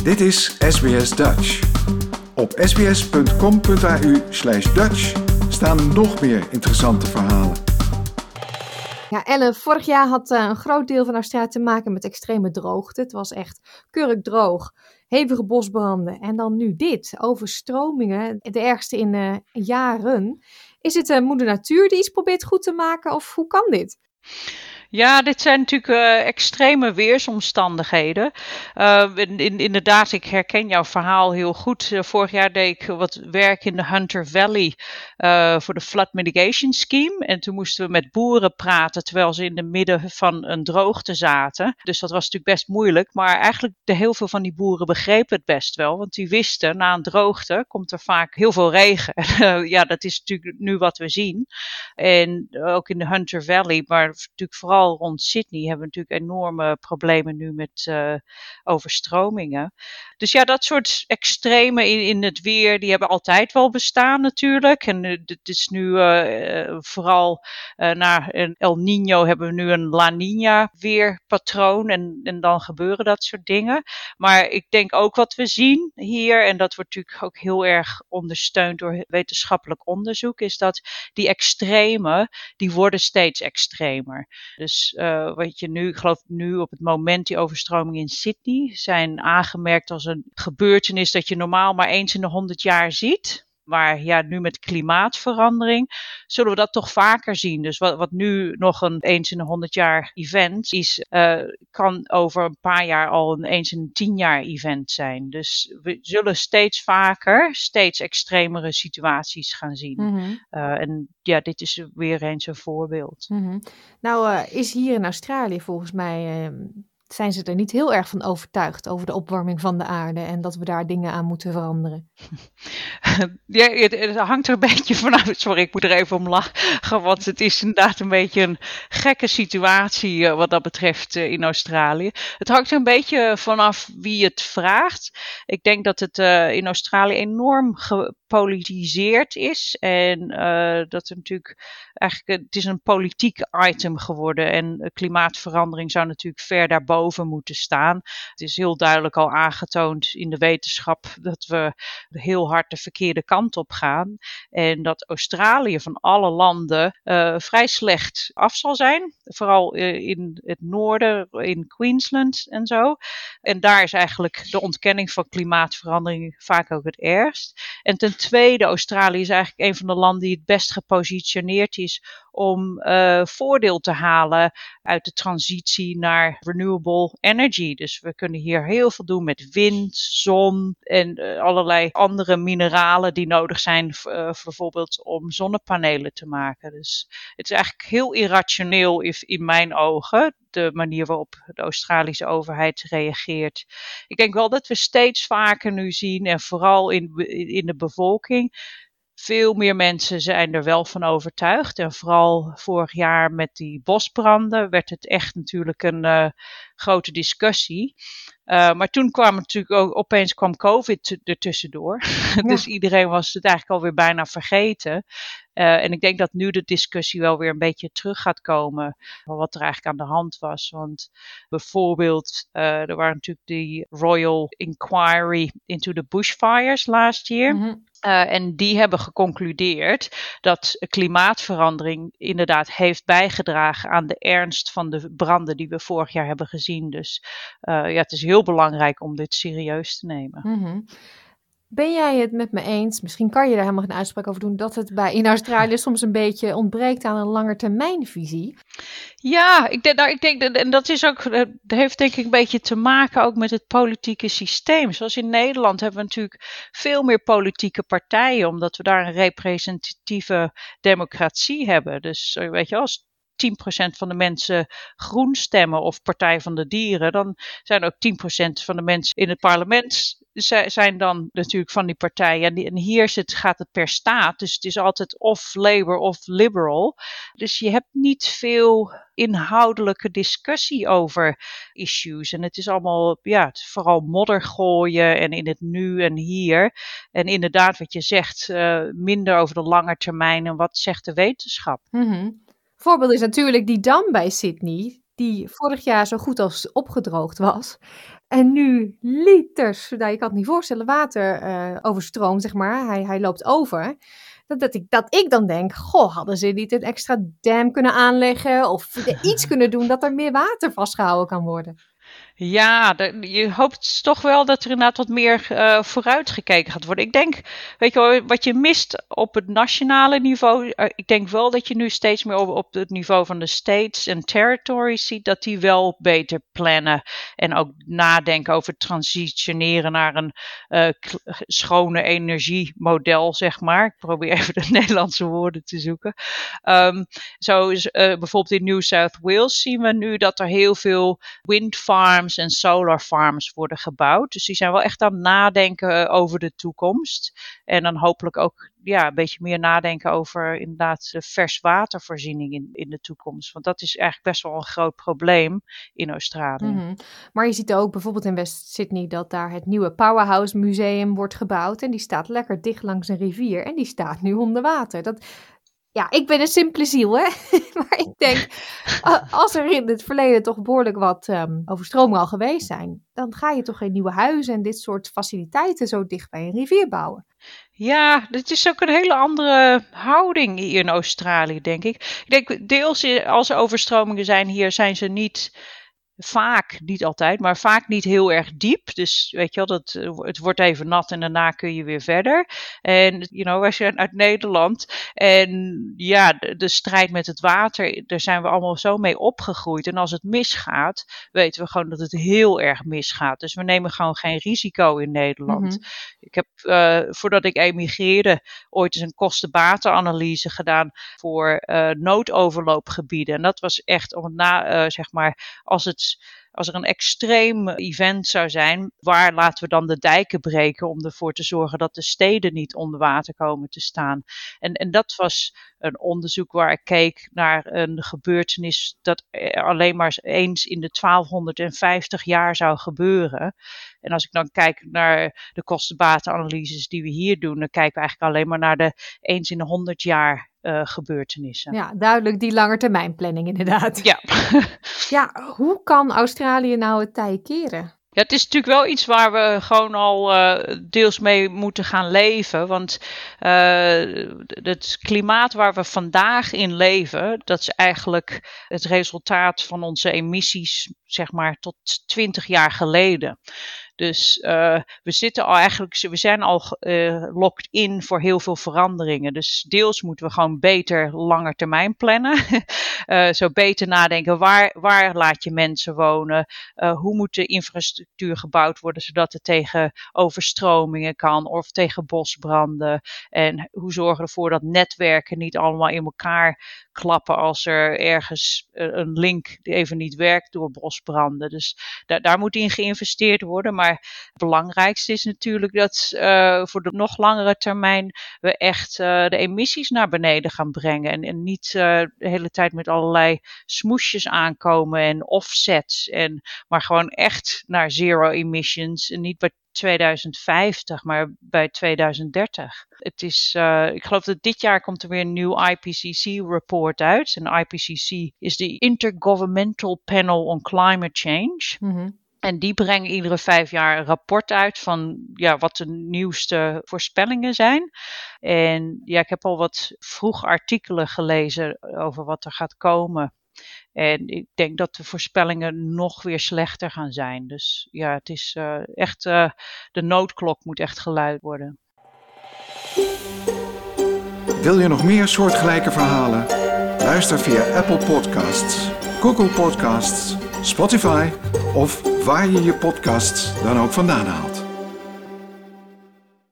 Dit is SBS Dutch. Op sbs.com.au/Dutch staan nog meer interessante verhalen. Ja, Ellen, vorig jaar had een groot deel van Australië te maken met extreme droogte. Het was echt kurkdroog, hevige bosbranden en dan nu dit, overstromingen, de ergste in jaren. Is het moeder natuur die iets probeert goed te maken of hoe kan dit? Ja, dit zijn natuurlijk extreme weersomstandigheden. Inderdaad, ik herken jouw verhaal heel goed. Vorig jaar deed ik wat werk in de Hunter Valley voor de Flood Mitigation Scheme. En toen moesten we met boeren praten terwijl ze in het midden van een droogte zaten. Dus dat was natuurlijk best moeilijk. Maar eigenlijk heel veel van die boeren begrepen het best wel. Want die wisten, na een droogte komt er vaak heel veel regen. Ja, dat is natuurlijk nu wat we zien. En ook in de Hunter Valley, maar natuurlijk vooral rond Sydney hebben we natuurlijk enorme problemen nu met overstromingen. Dus ja, dat soort extremen in het weer, die hebben altijd wel bestaan natuurlijk. En het is nu vooral na een El Niño hebben we nu een La Niña weerpatroon en dan gebeuren dat soort dingen. Maar ik denk ook wat we zien hier, en dat wordt natuurlijk ook heel erg ondersteund door wetenschappelijk onderzoek, is dat die extremen, die worden steeds extremer. Dus wat je nu, ik geloof nu op het moment die overstromingen in Sydney zijn aangemerkt als een gebeurtenis dat je normaal maar eens in de 100 jaar ziet. Maar ja, nu met klimaatverandering zullen we dat toch vaker zien. Dus wat nu nog een eens in de 100 jaar event is, kan over een paar jaar al een eens in de 10 jaar event zijn. Dus we zullen steeds vaker, steeds extremere situaties gaan zien. Mm-hmm. En ja, dit is weer eens een voorbeeld. Mm-hmm. Nou is hier in Australië volgens mij zijn ze er niet heel erg van overtuigd over de opwarming van de aarde en dat we daar dingen aan moeten veranderen. Ja, het hangt er een beetje vanaf. Sorry, ik moet er even om lachen, want het is inderdaad een beetje een gekke situatie wat dat betreft in Australië. Het hangt er een beetje vanaf wie het vraagt. Ik denk dat het in Australië enorm gepolitiseerd is en dat er natuurlijk eigenlijk, het is een politiek item geworden en klimaatverandering zou natuurlijk ver daarboven moeten staan. Het is heel duidelijk al aangetoond in de wetenschap dat we heel hard de verkeerde kant op gaan en dat Australië van alle landen vrij slecht af zal zijn. Vooral in het noorden, in Queensland en zo. En daar is eigenlijk de ontkenning van klimaatverandering vaak ook het ergst. En ten tweede, Australië is eigenlijk een van de landen die het best gepositioneerd is om voordeel te halen uit de transitie naar renewable energy. Dus we kunnen hier heel veel doen met wind, zon en allerlei andere mineralen die nodig zijn bijvoorbeeld om zonnepanelen te maken. Dus het is eigenlijk heel irrationeel in mijn ogen, de manier waarop de Australische overheid reageert. Ik denk wel dat we steeds vaker nu zien, en vooral in de bevolking, veel meer mensen zijn er wel van overtuigd. En vooral vorig jaar met die bosbranden werd het echt natuurlijk een grote discussie. Maar toen kwam natuurlijk ook, opeens kwam COVID ertussendoor. Ja. Dus iedereen was het eigenlijk alweer bijna vergeten. En ik denk dat nu de discussie wel weer een beetje terug gaat komen van wat er eigenlijk aan de hand was. Want bijvoorbeeld, er waren natuurlijk die Royal Inquiry into the Bushfires last year. Mm-hmm. En die hebben geconcludeerd dat klimaatverandering inderdaad heeft bijgedragen aan de ernst van de branden die we vorig jaar hebben gezien. Dus ja, het is heel belangrijk om dit serieus te nemen. Mm-hmm. Ben jij het met me eens, misschien kan je daar helemaal geen uitspraak over doen, dat het in Australië soms een beetje ontbreekt aan een langetermijnvisie? Ja, ik denk en dat is ook, dat heeft denk ik een beetje te maken ook met het politieke systeem. Zoals in Nederland hebben we natuurlijk veel meer politieke partijen, omdat we daar een representatieve democratie hebben. Dus weet je, als 10% van de mensen groen stemmen of Partij van de Dieren, dan zijn ook 10% van de mensen in het parlement zijn dan natuurlijk van die partijen. En hier gaat het per staat, dus het is altijd of Labour of Liberal. Dus je hebt niet veel inhoudelijke discussie over issues. En het is allemaal, ja, het is vooral modder gooien en in het nu en hier. En inderdaad wat je zegt, minder over de lange termijn en wat zegt de wetenschap. Mm-hmm. Voorbeeld is natuurlijk die dam bij Sydney. die vorig jaar zo goed als opgedroogd was. En nu liters, je kan het niet voorstellen, water overstroomt, zeg maar. Hij loopt over. Dat ik dan denk, hadden ze niet een extra dam kunnen aanleggen of iets kunnen doen dat er meer water vastgehouden kan worden? Ja, je hoopt toch wel dat er inderdaad wat meer vooruit gekeken gaat worden. Ik denk, weet je wel, wat je mist op het nationale niveau, ik denk wel dat je nu steeds meer op het niveau van de states en territories ziet, dat die wel beter plannen en ook nadenken over transitioneren naar een schone energiemodel, zeg maar. Ik probeer even de Nederlandse woorden te zoeken. Bijvoorbeeld in New South Wales zien we nu dat er heel veel wind farms en solar farms worden gebouwd. Dus die zijn wel echt aan het nadenken over de toekomst. En dan hopelijk ook een beetje meer nadenken over inderdaad de verswatervoorziening in de toekomst. Want dat is eigenlijk best wel een groot probleem in Australië. Mm-hmm. Maar je ziet ook bijvoorbeeld in West Sydney dat daar het nieuwe Powerhouse Museum wordt gebouwd. En die staat lekker dicht langs een rivier. En die staat nu onder water. Ja, ik ben een simpele ziel, hè. Maar ik denk, als er in het verleden toch behoorlijk wat overstromingen al geweest zijn, dan ga je toch geen nieuwe huizen en dit soort faciliteiten zo dicht bij een rivier bouwen. Ja, het is ook een hele andere houding hier in Australië, denk ik. Ik denk, deels als er overstromingen zijn hier, zijn ze niet vaak, niet altijd, maar vaak niet heel erg diep. Dus weet je wel, het wordt even nat en daarna kun je weer verder. En wij zijn uit Nederland en ja, de strijd met het water, daar zijn we allemaal zo mee opgegroeid. En als het misgaat, weten we gewoon dat het heel erg misgaat. Dus we nemen gewoon geen risico in Nederland. Mm-hmm. Ik heb, voordat ik emigreerde, ooit eens een kosten-batenanalyse gedaan voor noodoverloopgebieden. En dat was echt om zeg maar, als er een extreem event zou zijn, waar laten we dan de dijken breken om ervoor te zorgen dat de steden niet onder water komen te staan. En dat was een onderzoek waar ik keek naar een gebeurtenis dat alleen maar eens in de 1250 jaar zou gebeuren. En als ik dan kijk naar de kostenbatenanalyses die we hier doen, dan kijken we eigenlijk alleen maar naar de eens in de 100 jaar gebeurtenissen. Ja, duidelijk die langetermijnplanning inderdaad. Ja. Ja, hoe kan Australië nou het tij keren? Ja, het is natuurlijk wel iets waar we gewoon al deels mee moeten gaan leven. Want het klimaat waar we vandaag in leven, dat is eigenlijk het resultaat van onze emissies, zeg maar, tot 20 jaar geleden. Dus we zijn al locked in voor heel veel veranderingen. Dus deels moeten we gewoon beter langer termijn plannen. Zo beter nadenken, waar laat je mensen wonen? Hoe moet de infrastructuur gebouwd worden, zodat het tegen overstromingen kan of tegen bosbranden? En hoe zorgen we ervoor dat netwerken niet allemaal in elkaar klappen als er ergens een link even niet werkt door bosbranden. Dus daar moet in geïnvesteerd worden. Maar het belangrijkste is natuurlijk dat voor de nog langere termijn we echt de emissies naar beneden gaan brengen. En niet de hele tijd met allerlei smoesjes aankomen en offsets. Maar gewoon echt naar zero emissions en niet bij 2050, maar bij 2030. Het is, ik geloof dat dit jaar komt er weer een nieuw IPCC-rapport uit. En IPCC is de Intergovernmental Panel on Climate Change. Mm-hmm. En die brengen iedere 5 jaar een rapport uit van wat de nieuwste voorspellingen zijn. En ik heb al wat vroege artikelen gelezen over wat er gaat komen. En ik denk dat de voorspellingen nog weer slechter gaan zijn. Dus het is echt, de noodklok moet echt geluid worden. Wil je nog meer soortgelijke verhalen? Luister via Apple Podcasts, Google Podcasts, Spotify of waar je je podcasts dan ook vandaan haalt.